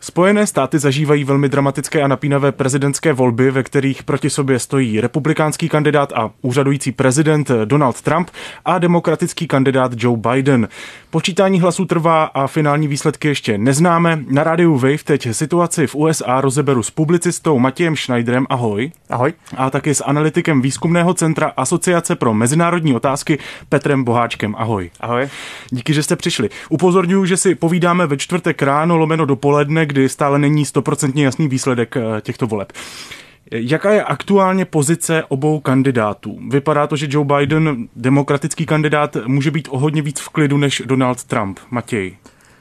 Spojené státy zažívají velmi dramatické a napínavé prezidentské volby, ve kterých proti sobě stojí republikánský kandidát a úřadující prezident Donald Trump a demokratický kandidát Joe Biden. Počítání hlasů trvá a finální výsledky ještě neznáme. Na rádiu Wave teď situaci v USA rozeberu s publicistou Matějem Schneiderem. Ahoj. Ahoj. A taky s analytikem výzkumného centra Asociace pro mezinárodní otázky Petrem Boháčkem. Ahoj. Ahoj. Díky, že jste přišli. Upozorňuji, že si povídáme ve čtvrtek ráno / dopoledne, kdy stále není 100% jasný výsledek těchto voleb. Jaká je aktuálně pozice obou kandidátů? Vypadá to, že Joe Biden, demokratický kandidát, může být o hodně víc v klidu než Donald Trump. Matěj.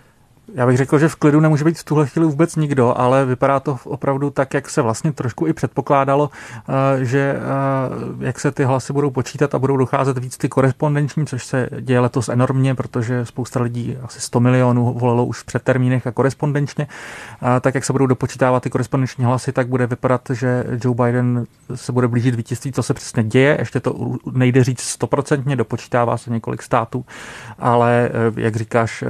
Já bych řekl, že v klidu nemůže být v tuhle chvíli vůbec nikdo, ale vypadá to opravdu tak, jak se vlastně trošku i předpokládalo, že jak se ty hlasy budou počítat a budou docházet víc ty korespondenční, což se děje letos enormně, protože spousta lidí, asi 100 milionů, volilo už v předtermínech a korespondenčně. Tak, jak se budou dopočítávat ty korespondenční hlasy, tak bude vypadat, že Joe Biden se bude blížit vítězství, co se přesně děje. Ještě to nejde říct 100%, dopočítává se několik států, ale jak říkáš,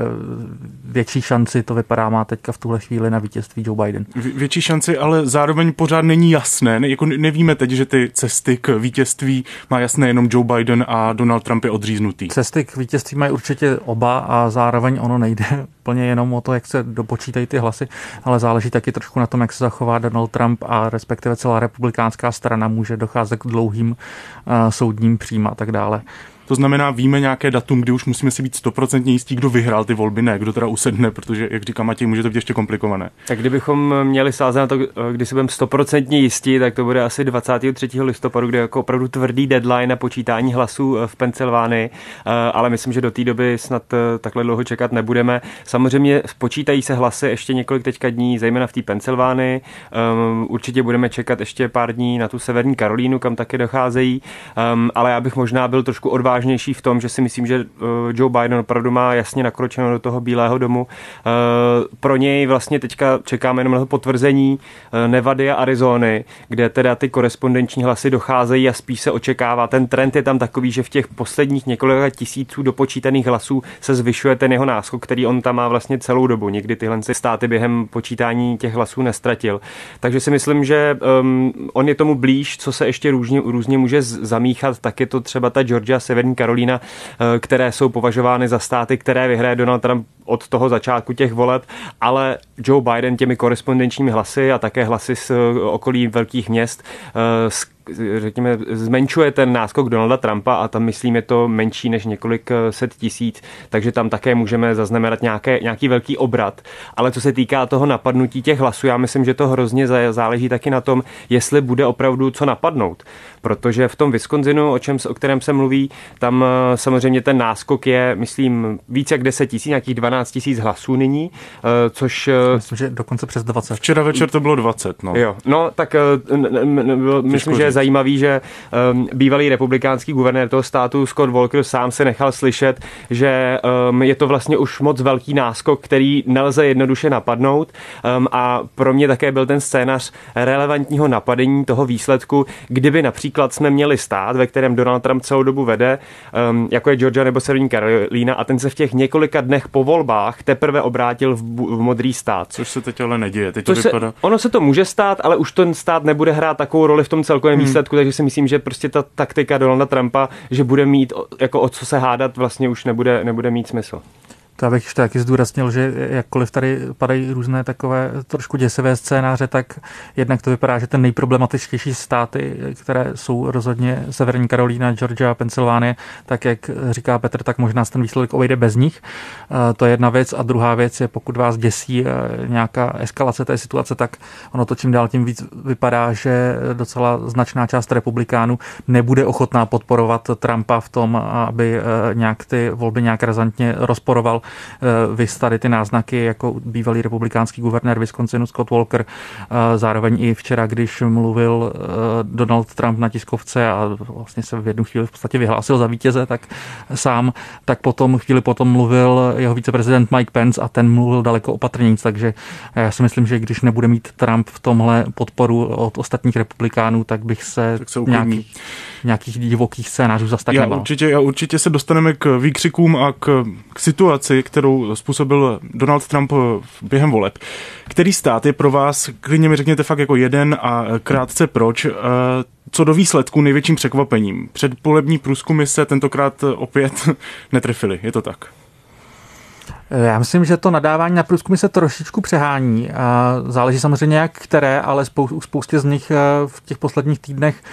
větší šanci to vypadá má teďka v tuhle chvíli na vítězství Joe Biden. Větší šanci, ale zároveň pořád není jasné. Jako nevíme teď, že ty cesty k vítězství má jasné jenom Joe Biden a Donald Trump je odříznutý. Cesty k vítězství mají určitě oba a zároveň ono nejde plně jenom o to, jak se dopočítají ty hlasy, ale záleží taky trošku na tom, jak se zachová Donald Trump a respektive celá republikánská strana. Může docházet k dlouhým soudním přím a tak dále. To znamená, víme nějaké datum, kdy už musíme si být 100% jistí, kdo vyhrál ty volby, ne, kdo teda usedne, protože, jak říká Matěj, může to být ještě komplikované. Tak kdybychom měli sázet na to, kdy si budeme 100% jistí, tak to bude asi 23. listopadu, kde je jako opravdu tvrdý deadline na počítání hlasů v Pensylvánii, ale myslím, že do té doby snad takhle dlouho čekat nebudeme. Samozřejmě počítají se hlasy ještě několik teďka dní, zejména v té Pensylvánii. Určitě budeme čekat ještě pár dní na tu severní Karolínu, kam taky docházejí, ale já bych možná byl trošku odvážnější v tom, že si myslím, že Joe Biden opravdu má jasně nakročeno do toho Bílého domu. Pro něj vlastně teďka čekáme jenom na potvrzení Nevady a Arizony, kde teda ty korespondenční hlasy docházejí a spíš se očekává. Ten trend je tam takový, že v těch posledních několika tisíců dopočítaných hlasů se zvyšuje ten jeho náskok, který on tam má vlastně celou dobu. Nikdy tyhle státy během počítání těch hlasů nestratil. Takže si myslím, že on je tomu blíž, co se ještě různě může zamíchat, tak je to třeba ta Georgia, Severní Karolína, které jsou považovány za státy, které vyhraje Donald Trump od toho začátku těch voleb, ale Joe Biden těmi korespondenčními hlasy a také hlasy z okolí velkých měst řekněme, zmenšuje ten náskok Donalda Trumpa a tam myslím je to menší než několik set tisíc, takže tam také můžeme zaznamenat nějaký velký obrat. Ale co se týká toho napadnutí těch hlasů, já myslím, že to hrozně záleží taky na tom, jestli bude opravdu co napadnout. Protože v tom Wisconsinu, o kterém se mluví, tam samozřejmě ten náskok je, myslím, víc jak 10 000, nějakých 12 000 hlasů nyní, což... Myslím, že dokonce přes 20. Včera večer to bylo 20, no. Jo, no tak myslím, že je zajímavý, že bývalý republikánský guvernér toho státu Scott Walker sám se nechal slyšet, že je to vlastně už moc velký náskok, který nelze jednoduše napadnout, a pro mě také byl ten scénář relevantního napadení toho výsledku, kdyby například jsme měli stát, ve kterém Donald Trump celou dobu vede, jako je Georgia nebo Severní Karolína, a ten se v těch několika dnech po volbách teprve obrátil v modrý stát. Což se teď ale neděje. Teď to vypadá... Ono se to může stát, ale už ten stát nebude hrát takovou roli v tom celkovém výsledku, takže si myslím, že prostě ta taktika Donalda Trumpa, že bude mít jako o co se hádat, vlastně už nebude mít smysl. To bych ještě taky zdůraznil, že jakkoliv tady padají různé takové trošku děsivé scénáře, tak jednak to vypadá, že ten nejproblematičtější státy, které jsou rozhodně Severní Karolína, Georgia, Pensylvánie, tak jak říká Petr, tak možná ten výsledek obejde bez nich. To je jedna věc. A druhá věc je, pokud vás děsí nějaká eskalace té situace, tak ono to čím dál tím víc vypadá, že docela značná část republikánů nebude ochotná podporovat Trumpa v tom, aby nějak ty volby nějak razantně rozporoval. Vys tady ty náznaky jako bývalý republikánský guvernér Wisconsinu Scott Walker. Zároveň i včera, když mluvil Donald Trump na tiskovce a vlastně se v jednu chvíli v podstatě vyhlásil za vítěze, tak chvíli potom mluvil jeho viceprezident Mike Pence a ten mluvil daleko opatrnějc, takže já si myslím, že když nebude mít Trump v tomhle podporu od ostatních republikánů, tak bych se nějakých divokých scénářů zas tak nebál. Určitě se dostaneme k výkřikům a k situaci, krizi, kterou způsobil Donald Trump během voleb. Který stát je pro vás, klidně mi řekněte fakt jako jeden a krátce proč, co do výsledku největším překvapením? Předvolební průzkumy se tentokrát opět netrefily, je to tak? Já myslím, že to nadávání na průzkumy se trošičku přehání. Záleží samozřejmě jak které, ale spoustě z nich v těch posledních týdnech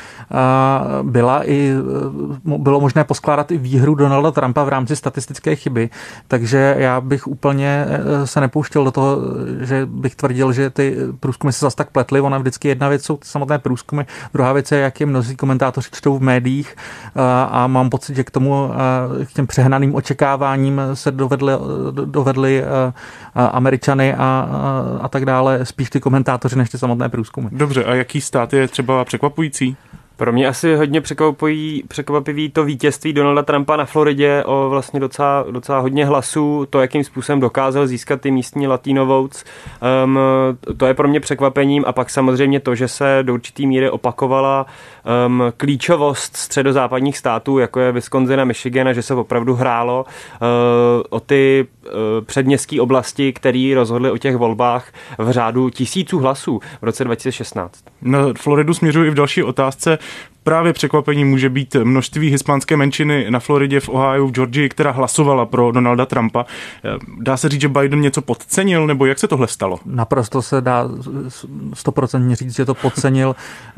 bylo možné poskládat i výhru Donalda Trumpa v rámci statistické chyby. Takže já bych úplně se nepouštěl do toho, že bych tvrdil, že ty průzkumy se zas tak pletly. Ona vždycky jedna věc jsou ty samotné průzkumy, druhá věc je, jak je mnozí komentátoři čtou v médiích a mám pocit, že k těm přehnaným očekáváním se dovedli Američany a tak dále, spíš ty komentátoři než ty samotné průzkumy. Dobře, a jaký stát je třeba překvapující? Pro mě asi hodně překvapivý to vítězství Donalda Trumpa na Floridě o vlastně docela hodně hlasů, to, jakým způsobem dokázal získat ty místní Latino votes, to je pro mě překvapením a pak samozřejmě to, že se do určitý míry opakovala klíčovost středozápadních států, jako je Wisconsin a Michigan, a že se opravdu hrálo o ty předměstské oblasti, které rozhodly o těch volbách v řádu tisíců hlasů v roce 2016. Na Floridu směřuji i v další otázce. Právě překvapení může být množství hispánské menšiny na Floridě, v Ohiu, v Georgii, která hlasovala pro Donalda Trumpa. Dá se říct, že Biden něco podcenil, nebo jak se tohle stalo? Naprosto se dá 100% říct, že to podcenil.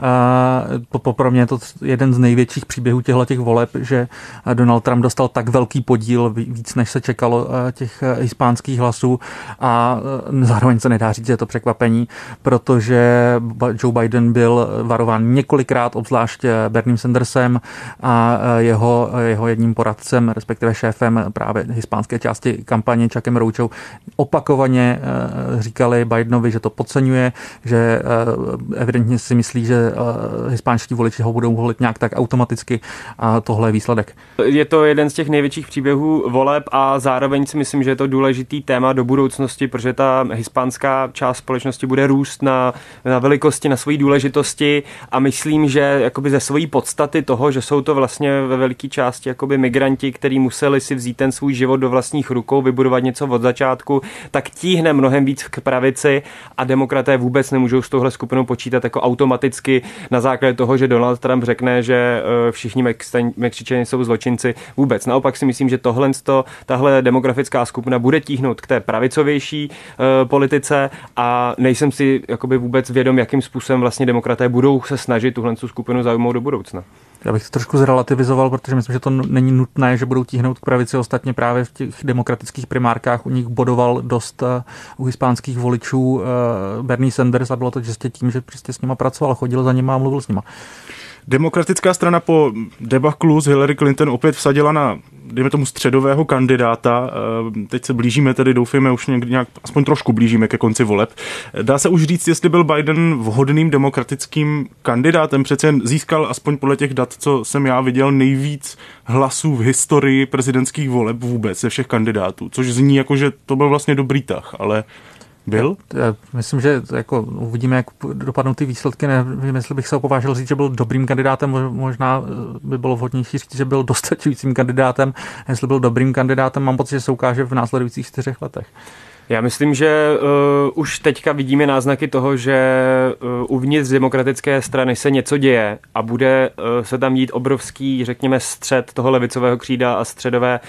Pro mě je to jeden z největších příběhů těchto voleb, že Donald Trump dostal tak velký podíl, víc než se čekalo těch hispánských hlasů a zároveň se nedá říct, že je to překvapení, protože Joe Biden byl varován několikrát, obzvlášť Bernie Sandersem a jeho jedním poradcem, respektive šéfem právě hispánské části kampaně Chuckem Rouchou, opakovaně říkali Bidenovi, že to podceňuje, že evidentně si myslí, že hispánští voliči ho budou volit nějak tak automaticky a tohle je výsledek. Je to jeden z těch největších příběhů voleb a zároveň si myslím, že je to důležitý téma do budoucnosti, protože ta hispánská část společnosti bude růst na velikosti, na svojí důležitosti a myslím, že jakoby ze svojí podstaty toho, že jsou to vlastně ve velké části jakoby migranti, kteří museli si vzít ten svůj život do vlastních rukou, vybudovat něco od začátku, tak tíhne mnohem víc k pravici a demokraté vůbec nemůžou s touhle skupinou počítat jako automaticky na základě toho, že Donald Trump řekne, že všichni Mexičané jsou zločinci. Vůbec. Naopak si myslím, že tahle demografická skupina bude tíhnout k té pravicovější politice a nejsem si jakoby vůbec vědom, jakým způsobem vlastně demokraté budou se snažit tuhle skupinu zaujmout do budoucna. Já bych to trošku zrelativizoval, protože myslím, že to není nutné, že budou tíhnout k pravici. Ostatně právě v těch demokratických primárkách u nich bodoval dost u hispánských voličů Bernie Sanders a bylo to čistě tím, že prostě s nima pracoval, chodil za nima a mluvil s nima. Demokratická strana po debaklu s Hillary Clinton opět vsadila na, dejme tomu, středového kandidáta. Teď se blížíme, tedy doufejme, už nějak aspoň trošku blížíme ke konci voleb. Dá se už říct, jestli byl Biden vhodným demokratickým kandidátem? Přece jen získal, aspoň podle těch dat, co jsem já viděl, nejvíc hlasů v historii prezidentských voleb vůbec ze všech kandidátů, což zní jako, že to byl vlastně dobrý tah, ale byl? Já myslím, že jako uvidíme, jak dopadnou ty výsledky. Nevím, jestli bych se opovážil říct, že byl dobrým kandidátem, možná by bylo vhodnější říct, že byl dostačujícím kandidátem. Jestli byl dobrým kandidátem, mám pocit, že se ukáže v následujících 4 letech. Já myslím, že už teďka vidíme náznaky toho, že uvnitř demokratické strany se něco děje a bude se tam dít obrovský, řekněme, střed toho levicového křída a středové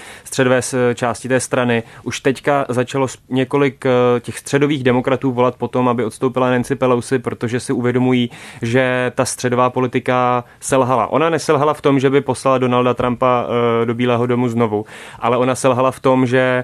části té strany. Už teďka začalo několik těch středových demokratů volat potom, aby odstoupila Nancy Pelosi, protože si uvědomují, že ta středová politika selhala. Ona neselhala v tom, že by poslala Donalda Trumpa do Bílého domu znovu, ale ona selhala v tom, že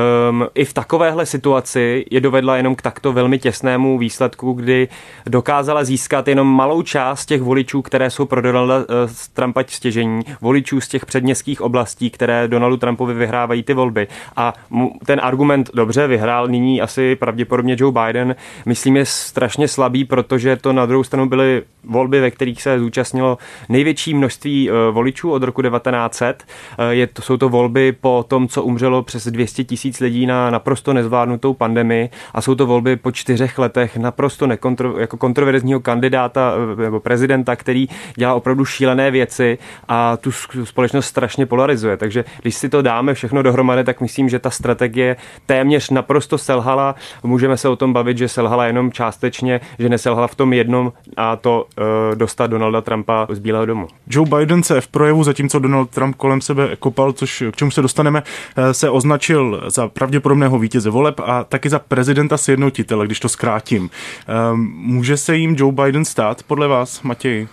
i v takovéhle situaci je dovedla jenom k takto velmi těsnému výsledku, kdy dokázala získat jenom malou část těch voličů, které jsou pro Donalda Trumpa stěžení, voličů z těch předměstských oblastí, které Donaldu Trumpovi vyhrávají ty volby. A ten argument dobře vyhrál nyní asi pravděpodobně Joe Biden, myslím, je strašně slabý, protože to na druhou stranu byly volby, ve kterých se zúčastnilo největší množství voličů od roku 1900. Jsou to volby po tom, co umřelo přes 200 000 lidí na naprosto nezvládnutou pandemii a jsou to volby po 4 letech naprosto jako kontroverzního kandidáta nebo prezidenta, který dělá opravdu šílené věci a tu společnost strašně polarizuje. Takže když si to dáme všechno dohromady, tak myslím, že ta strategie téměř naprosto selhala. Můžeme se o tom bavit, že selhala jenom částečně, že neselhala v tom jednom, a to dostat Donalda Trumpa z Bílého domu. Joe Biden se v projevu, zatímco Donald Trump kolem sebe kopal, což k čemu se dostaneme, se označil za pravděpodobného vítěze voleb a taky za prezidenta sjednotitele, když to zkrátím. Může se jim Joe Biden stát podle vás, Matěj?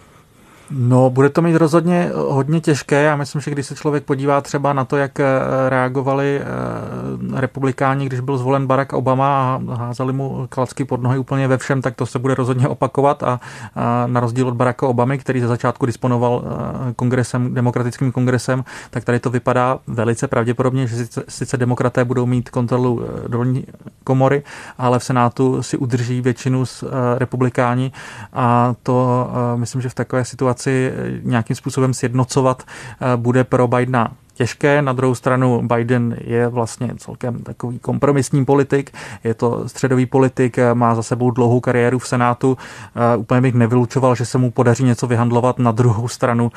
No, bude to mít rozhodně hodně těžké. Já myslím, že když se člověk podívá třeba na to, jak reagovali republikáni, když byl zvolen Barack Obama a házeli mu klacky pod nohy úplně ve všem, tak to se bude rozhodně opakovat a na rozdíl od Baracka Obamy, který za začátku disponoval kongresem, demokratickým kongresem, tak tady to vypadá velice pravděpodobně, že sice demokraté budou mít kontrolu dolní komory, ale v Senátu si udrží většinu republikáni a to myslím, že v takové situaci nějakým způsobem sjednocovat bude pro Bidena těžké. Na druhou stranu Biden je vlastně celkem takový kompromisní politik, je to středový politik, má za sebou dlouhou kariéru v Senátu, úplně bych nevylučoval, že se mu podaří něco vyhandlovat. Na druhou stranu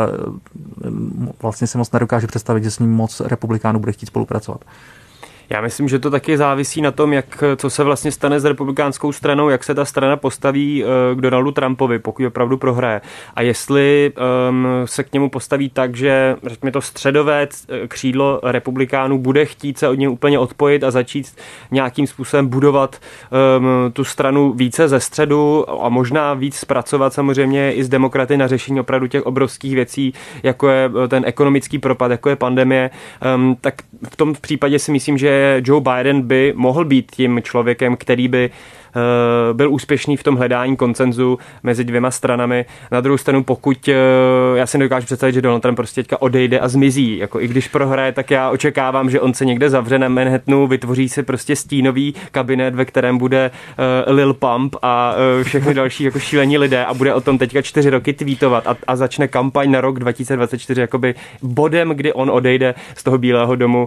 vlastně se moc nedokáže představit, že s ním moc republikánů bude chtít spolupracovat. Já myslím, že to taky závisí na tom, co se vlastně stane s republikánskou stranou, jak se ta strana postaví k Donaldu Trumpovi, pokud opravdu prohraje. A jestli se k němu postaví tak, že řekněme to středové křídlo republikánů bude chtít se od něj úplně odpojit a začít nějakým způsobem budovat tu stranu více ze středu a možná víc zpracovat samozřejmě i s demokraty na řešení opravdu těch obrovských věcí, jako je ten ekonomický propad, jako je pandemie, tak v tom případě si myslím, že Joe Biden by mohl být tím člověkem, který by byl úspěšný v tom hledání konsenzu mezi dvěma stranami. Na druhou stranu, pokud já si nedokážu představit, že Donald Trump prostě teďka odejde a zmizí. Jako i když prohraje, tak já očekávám, že on se někde zavře na Manhattanu, vytvoří si prostě stínový kabinet, ve kterém bude Lil Pump a všechny další jako šílení lidé a bude o tom teďka 4 roky tweetovat a začne kampaň na rok 2024 jakoby bodem, kdy on odejde z toho Bílého domu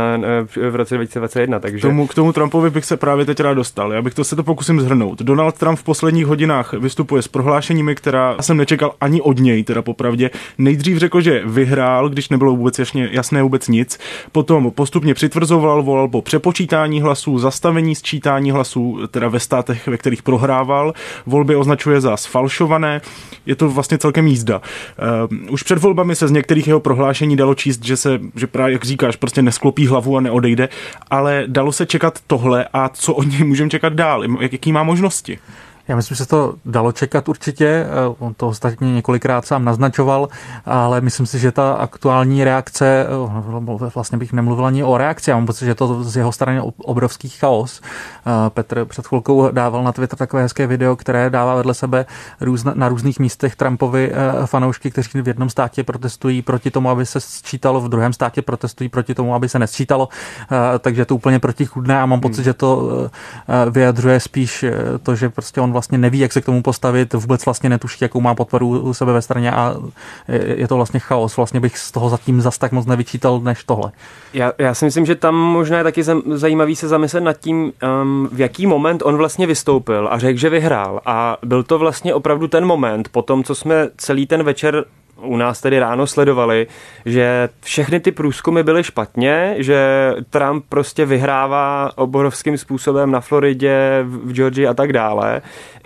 v roce 2021. Takže K tomu Trumpovi bych se právě teď rád dostal. Já bych se to pokusím shrnout. Donald Trump v posledních hodinách vystupuje s prohlášeními, která jsem nečekal ani od něj, teda popravdě. Nejdřív řekl, že vyhrál, když nebylo vůbec jasné vůbec nic. Potom postupně přitvrzoval, volal po přepočítání hlasů, zastavení sčítání hlasů, teda ve státech, ve kterých prohrával. Volby označuje za sfalšované. Je to vlastně celkem jízda. Už před volbami se z některých jeho prohlášení dalo číst, že právě, jak říkáš, prostě nesklopí hlavu a neodejde, ale dalo se čekat tohle a co od něj můžeme čekat dál? Jaký má možnosti? Já myslím, že se to dalo čekat určitě, on to ostatně několikrát sám naznačoval, ale myslím si, že ta aktuální reakce, vlastně bych nemluvil ani o reakci, já mám pocit, že to z jeho strany obrovský chaos. Petr před chvilkou dával na Twitter takové hezké video, které dává vedle sebe na různých místech Trumpovi fanoušky, kteří v jednom státě protestují proti tomu, aby se sčítalo, v druhém státě protestují proti tomu, aby se nesčítalo, takže je to úplně protichůdné a mám pocit, že to vyjadřuje spíš to, že prostě on vlastně neví, jak se k tomu postavit, vůbec vlastně netuší, jakou má podporu u sebe ve straně a je to vlastně chaos. Vlastně bych z toho zatím zas tak moc nevyčítal než tohle. Já si myslím, že tam možná je taky zajímavý se zamyslet nad tím, v jaký moment on vlastně vystoupil a řekl, že vyhrál. A byl to vlastně opravdu ten moment, po tom, co jsme celý ten večer u nás tedy ráno sledovali, že všechny ty průzkumy byly špatně, že Trump prostě vyhrává obrovským způsobem na Floridě, v Georgii a tak dále.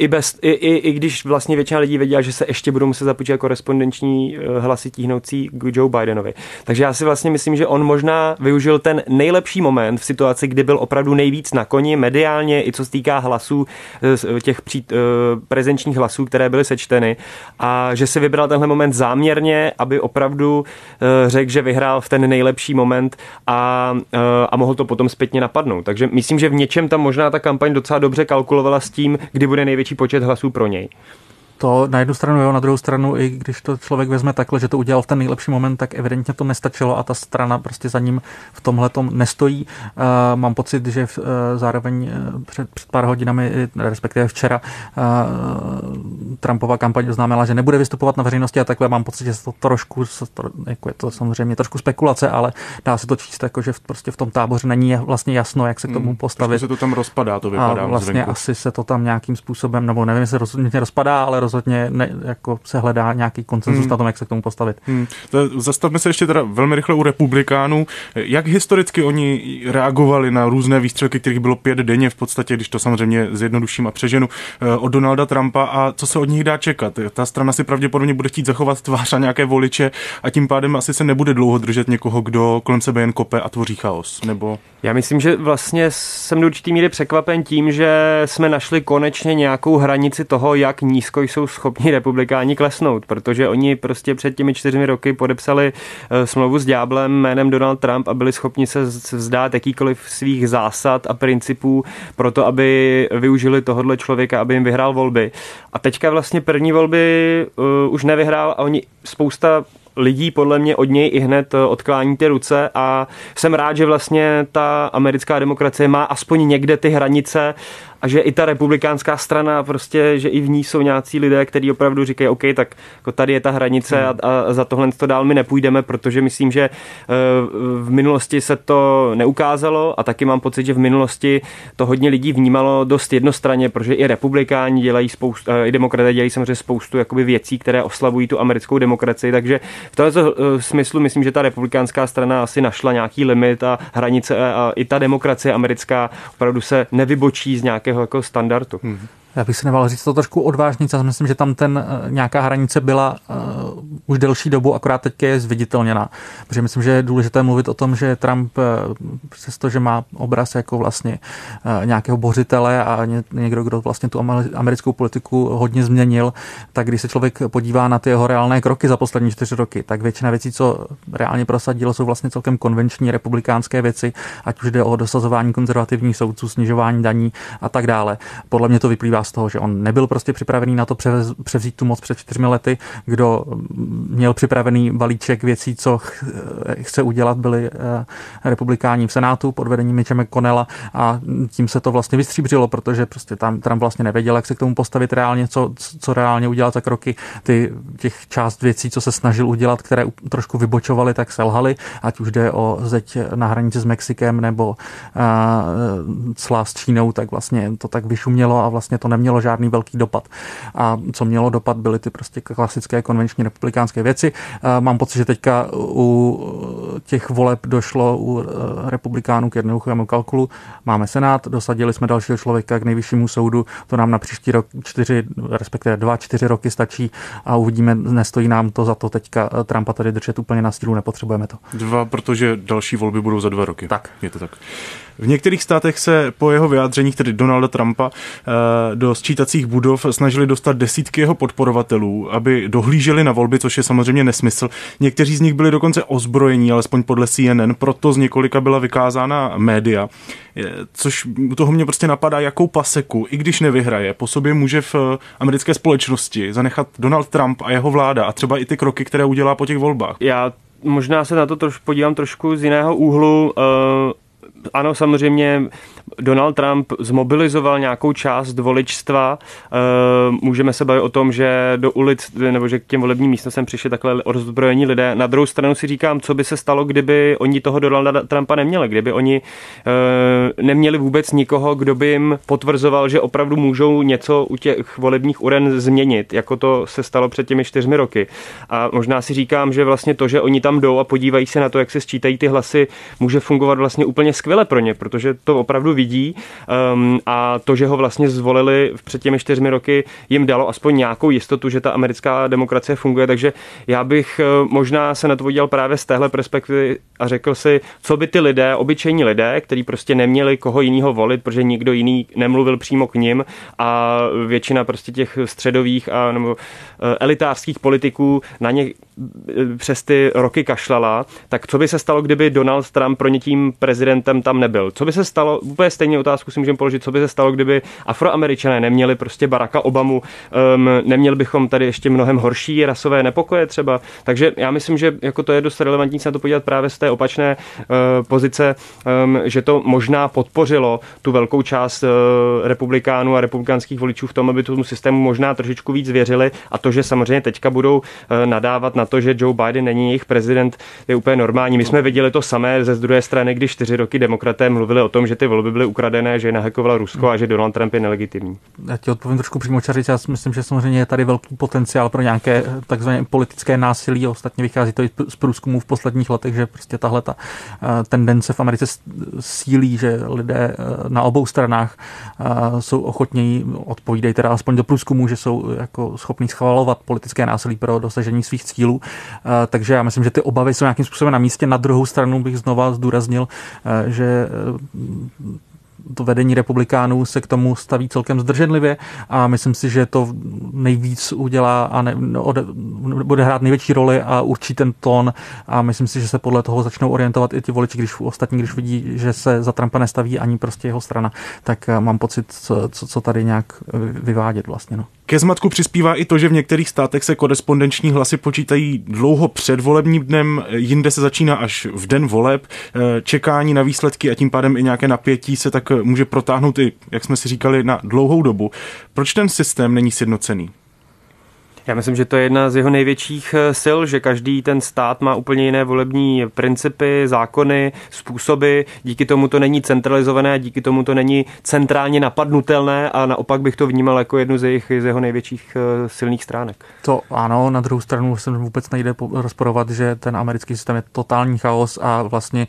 I když vlastně většina lidí věděla, že se ještě budou muset započítat korespondenční hlasy tíhnoucí k Joe Bidenovi. Takže já si vlastně myslím, že on možná využil ten nejlepší moment v situaci, kdy byl opravdu nejvíc na koni mediálně, i co se týká hlasů, těch prezenčních hlasů, které byly sečteny, a že si vybral tenhle moment záměrně, aby opravdu řekl, že vyhrál v ten nejlepší moment a mohl to potom zpětně napadnout. Takže myslím, že v něčem tam možná ta kampaň docela dobře kalkulovala s tím, kdy bude největší počet hlasů pro něj. To na jednu stranu jo, na druhou stranu, i když to člověk vezme takhle, že to udělal v ten nejlepší moment, tak evidentně to nestačilo a ta strana prostě za ním v tomhletom nestojí. Mám pocit, že zároveň před pár hodinami, respektive včera, Trumpova kampaň oznámila, že nebude vystupovat na veřejnosti a takhle. Mám pocit, že to trošku, jako je to samozřejmě trošku spekulace, ale dá se to číst jako, že prostě v tom táboře není vlastně jasno, jak se k tomu postavit. Se to tam rozpadá, to vypadá. A vlastně zvenku. Asi se to tam nějakým způsobem, nebo nevím, jestli se rozhodně rozpadá, ale rozhodně jako se hledá nějaký konsenzus na tom, jak se k tomu postavit. Zastavme se ještě teda velmi rychle u republikánů. Jak historicky oni reagovali na různé výstřelky, kterých bylo 5 denně v podstatě, když to samozřejmě zjednoduším a přeženu, od Donalda Trumpa, a co se od nich dá čekat? Ta strana si pravděpodobně bude chtít zachovat tvář a nějaké voliče a tím pádem asi se nebude dlouho držet někoho, kdo kolem sebe jen kope a tvoří chaos, nebo... Já myslím, že vlastně jsem do určitý míry překvapen tím, že jsme našli konečně nějakou hranici toho, jak nízko jsou schopni republikáni klesnout, protože oni prostě před těmi 4 roky podepsali smlouvu s ďáblem jménem Donald Trump a byli schopni se vzdát jakýkoliv svých zásad a principů pro to, aby využili tohohle člověka, aby jim vyhrál volby. A teďka vlastně první volby už nevyhrál a oni spousta lidí podle mě od něj i hned odklání ty ruce a jsem rád, že vlastně ta americká demokracie má aspoň někde ty hranice a že i ta republikánská strana prostě, že i v ní jsou nějací lidé, kteří opravdu říkají, OK, tak jako tady je ta hranice a za tohle to dál my nepůjdeme, protože myslím, že v minulosti se to neukázalo a taky mám pocit, že v minulosti to hodně lidí vnímalo dost jednostranně, protože i republikáni dělají spoustu, i demokraté dělají samozřejmě spoustu jakoby věcí, které oslavují tu americkou demokracii, takže v tomto smyslu myslím, že ta republikánská strana asi našla nějaký limit a hranice a i ta demokracie americká opravdu se nevybočí z nějakého jako standardu. Já bych si nebál říct to trošku odvážnější, já myslím, že tam nějaká hranice byla už delší dobu, akorát teď je zviditelněná. Protože myslím, že je důležité mluvit o tom, že Trump, přestože má obraz jako vlastně nějakého bořitele a někdo, kdo vlastně tu americkou politiku hodně změnil, tak když se člověk podívá na ty jeho reálné kroky za poslední 4 roky, tak většina věcí, co reálně prosadil, jsou vlastně celkem konvenční republikánské věci, ať už jde o dosazování konzervativních soudců, snižování daní a tak dále. Podle mě to vyplývá z toho, že on nebyl prostě připravený na to převzít tu moc před 4 lety, kdo měl připravený balíček věcí, co chce udělat, byli republikáni v Senátu pod vedením Mitche McConnella a tím se to vlastně vystříbřilo, protože prostě tam Trump vlastně nevěděl, jak se k tomu postavit reálně, co reálně udělat za kroky. Těch část věcí, co se snažil udělat, které trošku vybočovaly, tak selhaly, ať už jde o zeď na hranici s Mexikem nebo cla s Čínou, tak vlastně to tak vyšumělo a vlastně to nemělo žádný velký dopad. A co mělo dopad, byly ty prostě klasické konvenční republikánské věci. Mám pocit, že teďka u těch voleb došlo u republikánů k jednoduchému kalkulu. Máme Senát, dosadili jsme dalšího člověka k nejvyššímu soudu, to nám na příští rok 2-4 roky stačí a uvidíme, nestojí nám to za to teďka Trumpa tady držet úplně na sílu, nepotřebujeme to. 2, protože další volby budou za 2 roky. Tak. Je to tak. V některých státech se po jeho vyjádřeních, tedy Donalda Trumpa, do sčítacích budov snažili dostat desítky jeho podporovatelů, aby dohlíželi na volby, což je samozřejmě nesmysl. Někteří z nich byli dokonce ozbrojení, alespoň podle CNN, proto z několika byla vykázána média. Což u toho mě prostě napadá, jakou paseku, i když nevyhraje, po sobě může v americké společnosti zanechat Donald Trump a jeho vláda a třeba i ty kroky, které udělá po těch volbách. Já možná se na to podívám trošku z jiného úhlu. Ano, samozřejmě Donald Trump zmobilizoval nějakou část voličstva. Můžeme se bavit o tom, že do ulic nebo že k těm volebním místnostem přišli takhle ozbrojení lidé. Na druhou stranu si říkám, co by se stalo, kdyby oni toho Donalda Trumpa neměli, kdyby oni neměli vůbec nikoho, kdo by jim potvrzoval, že opravdu můžou něco u těch volebních uren změnit, jako to se stalo před těmi 4 roky. A možná si říkám, že vlastně to, že oni tam jdou a podívají se na to, jak se sčítají ty hlasy, může fungovat vlastně úplně skvěle pro ně, protože to opravdu vidí a to, že ho vlastně zvolili před těmi 4 roky, jim dalo aspoň nějakou jistotu, že ta americká demokracie funguje, takže já bych možná se na to podíval právě z téhle perspektivy a řekl si, co by ty lidé, obyčejní lidé, kteří prostě neměli koho jiného volit, protože nikdo jiný nemluvil přímo k nim a většina prostě těch středových a nebo elitářských politiků na ně přes ty roky kašlala, tak co by se stalo, kdyby Donald Trump pro ně tím prezidentem tam nebyl. Co by se stalo, úplně stejně otázku si můžeme položit, co by se stalo, kdyby Afroameričané neměli prostě Baracka Obamu, neměli bychom tady ještě mnohem horší rasové nepokoje třeba. Takže já myslím, že jako to je dost relevantní se na to podívat právě z té opačné pozice, že to možná podpořilo tu velkou část republikánů a republikánských voličů v tom, aby tomu systému možná trošičku víc věřili, a to, že samozřejmě teďka budou nadávat na to, že Joe Biden není jejich prezident, je úplně normální. My jsme viděli to samé ze druhé strany, když 4 roky demokraté mluvili o tom, že ty volby byly ukradené, že je nahackovalo Rusko a že Donald Trump je nelegitimní. Já ti odpovím trošku přímočařič. Já myslím, že samozřejmě je tady velký potenciál pro nějaké takzvané politické násilí. Ostatně vychází to i z průzkumů v posledních letech, že prostě tahle ta tendence v Americe sílí, že lidé na obou stranách jsou ochotněji, odpovídají teda aspoň do průzkumů, že jsou jako schopní schvalovat politické násilí pro dosažení svých cílů. Takže já myslím, že ty obavy jsou nějakým způsobem na místě. Na druhou stranu bych znova zdůraznil, že to vedení republikánů se k tomu staví celkem zdrženlivě a myslím si, že to nejvíc udělá a bude hrát největší roli a určí ten tón a myslím si, že se podle toho začnou orientovat i ti voliči, když vidí, že se za Trumpa nestaví ani prostě jeho strana, tak mám pocit, co tady nějak vyvádět vlastně. No. Ke zmatku přispívá i to, že v některých státech se korespondenční hlasy počítají dlouho před volebním dnem, jinde se začíná až v den voleb. Čekání na výsledky a tím pádem i nějaké napětí se tak může protáhnout i, jak jsme si říkali, na dlouhou dobu. Proč ten systém není sjednocený? Já myslím, že to je jedna z jeho největších sil, že každý ten stát má úplně jiné volební principy, zákony, způsoby, díky tomu to není centralizované, díky tomu to není centrálně napadnutelné a naopak bych to vnímal jako jednu z jeho největších silných stránek. To ano, na druhou stranu se vůbec nejde rozporovat, že ten americký systém je totální chaos a vlastně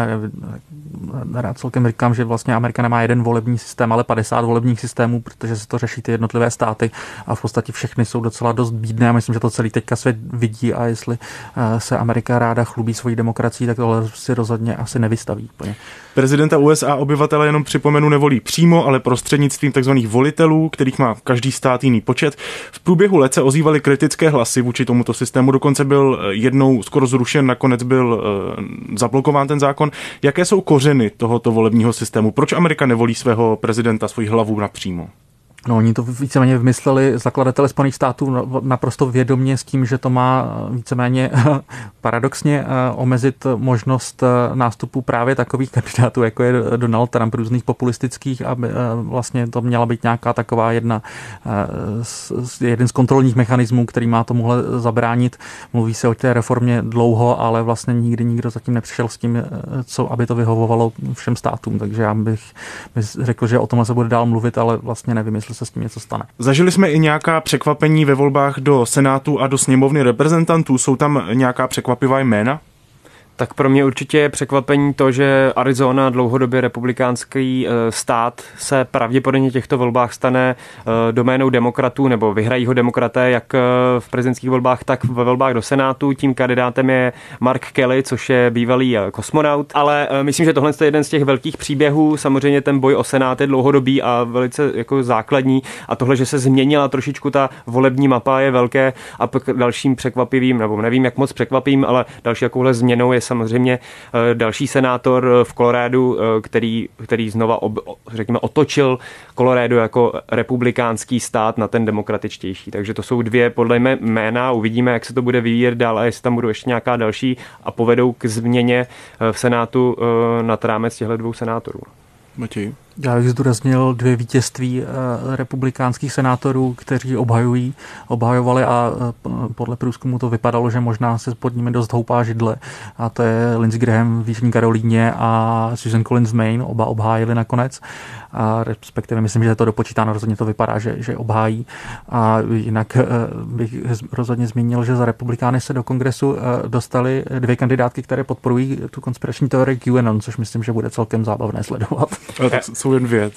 rád celkem říkám, že vlastně Amerika nemá jeden volební systém, ale 50 volebních systémů, protože se to řeší ty jednotlivé státy a v podstatě všechny jsou docela dost bídné a myslím, že to celý teďka svět vidí a jestli se Amerika ráda chlubí svojí demokracií, tak tohle si rozhodně asi nevystaví. Prezidenta USA obyvatele, jenom připomenu, nevolí přímo, ale prostřednictvím tzv. Volitelů, kterých má každý stát jiný počet. V průběhu let se ozývaly kritické hlasy vůči tomuto systému, dokonce byl jednou skoro zrušen, nakonec byl zablokován ten zákon. Jaké jsou kořeny tohoto volebního systému? Proč Amerika nevolí svého prezidenta, svoji hlavu napřímo? No, oni to víceméně vymysleli zakladatelé Spojených států naprosto vědomě s tím, že to má víceméně paradoxně omezit možnost nástupu právě takových kandidátů, jako je Donald Trump, různých populistických, aby vlastně to měla být nějaká taková jeden z kontrolních mechanismů, který má tomuhle zabránit. Mluví se o té reformě dlouho, ale vlastně nikdy nikdo zatím nepřišel s tím, aby to vyhovovalo všem státům. Takže já bych řekl, že o tomhle se bude dál mluvit, ale vlastně nevím, jestli se s tím něco stane. Zažili jsme i nějaká překvapení ve volbách do Senátu a do sněmovny reprezentantů. Jsou tam nějaká překvapivá jména? Tak pro mě určitě je překvapení to, že Arizona, dlouhodobě republikánský stát, se pravděpodobně v těchto volbách stane doménou demokratů, nebo vyhrají ho demokraté jak v prezidentských volbách, tak ve volbách do Senátu. Tím kandidátem je Mark Kelly, což je bývalý kosmonaut. Ale myslím, že tohle je jeden z těch velkých příběhů. Samozřejmě ten boj o Senát je dlouhodobý a velice jako základní. A tohle, že se změnila trošičku ta volební mapa, je velké. A pak dalším překvapivým, nebo nevím, jak moc překvapím, ale další jakouhle změnou je samozřejmě další senátor v Kolorádu, který znova řekněme, otočil Colorado jako republikánský stát na ten demokratičtější. Takže to jsou dvě podle mě jména. Uvidíme, jak se to bude vyvíjet dál a jestli tam budou ještě nějaká další a povedou k změně v Senátu nad rámec těchto dvou senátorů. Matěj? Já bych zdůraznil 2 vítězství republikánských senátorů, kteří obhajovali a podle průzkumu to vypadalo, že možná se pod nimi dost houpá židle. A to je Lindsey Graham v Jižní Karolíně a Susan Collins z Maine, oba obhájili nakonec. A respektive myslím, že je to dopočítáno, rozhodně to vypadá, že obhájí. A jinak bych rozhodně zmínil, že za republikány se do kongresu dostali 2 kandidátky, které podporují tu konspirační teorii QAnon, což myslím, že bude celkem zábavné sledovat. Jsou jen 2.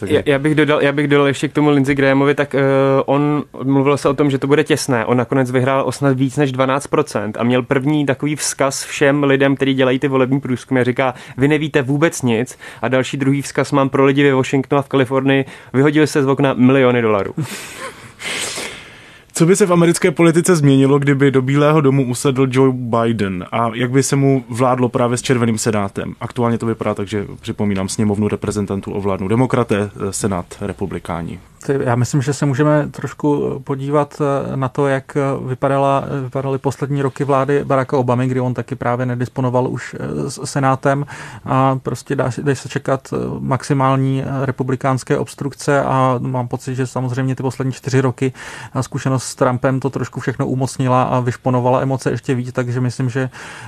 Já bych dodal ještě k tomu Lindsey Grahamovi, tak on mluvil se o tom, že to bude těsné. On nakonec vyhrál o snad víc než 12% a měl první takový vzkaz všem lidem, kteří dělají ty volební průzkumy a říká, vy nevíte vůbec nic. A další druhý vzkaz mám pro lidi ve Washingtonu a v Kalifornii, vyhodili se z okna miliony $. Co by se v americké politice změnilo, kdyby do Bílého domu usedl Joe Biden a jak by se mu vládlo právě s červeným senátem? Aktuálně to vypadá tak, že připomínám, sněmovnu reprezentantů ovládnou demokraté, senát republikáni. Já myslím, že se můžeme trošku podívat na to, jak vypadaly poslední roky vlády Baracka Obamy, kdy on taky právě nedisponoval už senátem a prostě dá se čekat maximální republikánské obstrukce a mám pocit, že samozřejmě ty poslední 4 roky a zkušenost s Trumpem to trošku všechno umocnila a vyšponovala emoce ještě víc, takže myslím, že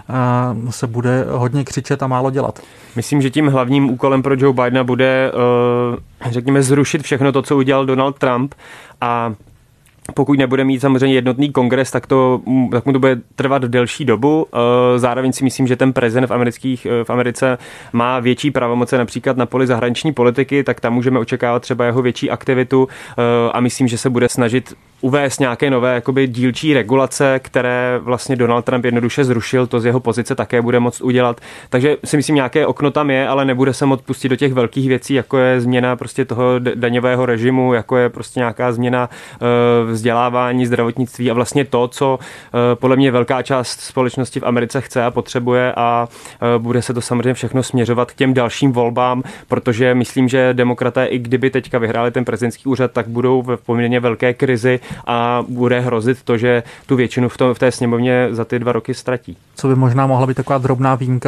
se bude hodně křičet a málo dělat. Myslím, že tím hlavním úkolem pro Joe Bidena bude, řekněme, zrušit všechno to, co udělal Donald Trump a pokud nebude mít samozřejmě jednotný kongres, tak mu to bude trvat delší dobu. Zároveň si myslím, že ten prezident v Americe má větší pravomoce například na poli zahraniční politiky, tak tam můžeme očekávat třeba jeho větší aktivitu a myslím, že se bude snažit uvést nějaké nové jakoby dílčí regulace, které vlastně Donald Trump jednoduše zrušil, to z jeho pozice také bude moct udělat. Takže si myslím, nějaké okno tam je, ale nebude se moct pustit do těch velkých věcí, jako je změna prostě toho daňového režimu, jako je prostě nějaká změna vzdělávání, zdravotnictví a vlastně to, co podle mě velká část společnosti v Americe chce a potřebuje a bude se to samozřejmě všechno směřovat k těm dalším volbám, protože myslím, že demokraté, i kdyby teďka vyhráli ten prezidentský úřad, tak budou v poměrně velké krizi a bude hrozit to, že tu většinu v té sněmovně za ty 2 roky ztratí. Co by možná mohla být taková drobná výjimka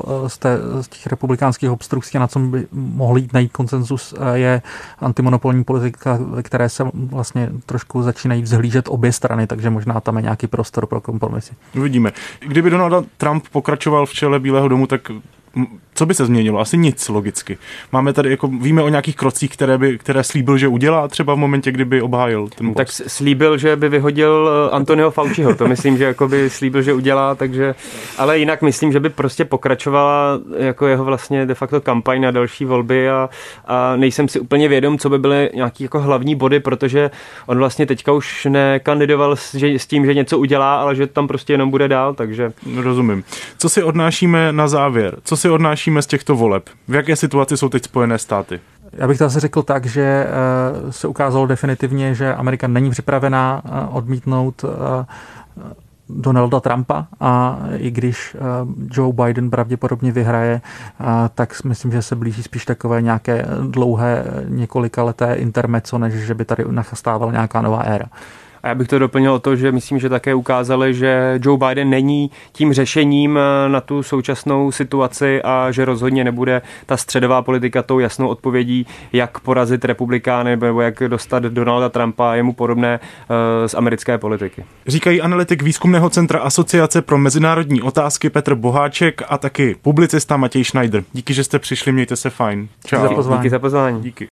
z těch republikánských obstrukcí, na co by mohl jít najít konsenzus, je antimonopolní politika, ve které se vlastně trošku začínají vzhlížet obě strany, takže možná tam je nějaký prostor pro kompromisy. Uvidíme. Kdyby Donald Trump pokračoval v čele Bílého domu, tak co by se změnilo? Asi nic, logicky. Máme tady, víme o nějakých krocích, které slíbil, že udělá třeba v momentě, kdyby obhájil ten post. Tak slíbil, že by vyhodil Anthonyho Fauciho. To myslím, že by slíbil, že udělá, takže, ale jinak myslím, že by prostě pokračovala jako jeho vlastně de facto kampaň na další volby a nejsem si úplně vědom, co by byly nějaký jako hlavní body, protože on vlastně teďka už nekandidoval s tím, že něco udělá, ale že tam prostě jenom bude dál, takže... Rozumím. Co si odnášíme na závěr? Co si odnášíme z těchto voleb? V jaké situaci jsou teď Spojené státy? Já bych to asi řekl tak, že se ukázalo definitivně, že Amerika není připravená odmítnout Donalda Trumpa a i když Joe Biden pravděpodobně vyhraje, tak myslím, že se blíží spíš takové nějaké dlouhé několikaleté intermezzo, než že by tady nachastávala nějaká nová éra. A já bych to doplnil o to, že myslím, že také ukázali, že Joe Biden není tím řešením na tu současnou situaci a že rozhodně nebude ta středová politika tou jasnou odpovědí, jak porazit republikány nebo jak dostat Donalda Trumpa a jemu podobné z americké politiky. Říkají analytik výzkumného centra Asociace pro mezinárodní otázky Petr Boháček a taky publicista Matěj Schneider. Díky, že jste přišli, mějte se fajn. Čau. Díky za pozvání. Díky.